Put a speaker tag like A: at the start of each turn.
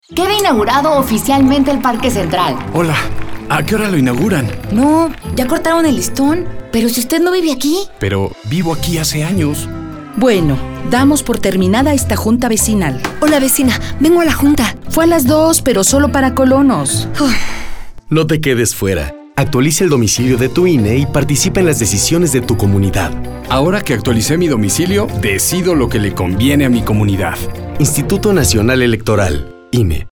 A: Queda inaugurado oficialmente el Parque Central.
B: Hola, ¿a qué hora lo inauguran?
A: No, ya cortaron el listón. Pero si usted no vive aquí.
B: Pero vivo aquí hace años.
C: Bueno, damos por terminada esta junta vecinal.
A: Hola, vecina, vengo a la junta.
C: Fue a las 2, pero solo para colonos.
D: No te quedes fuera. Actualiza el domicilio de tu INE y participa en las decisiones de tu comunidad.
B: Ahora que actualicé mi domicilio, decido lo que le conviene a mi comunidad.
D: Instituto Nacional Electoral, INE.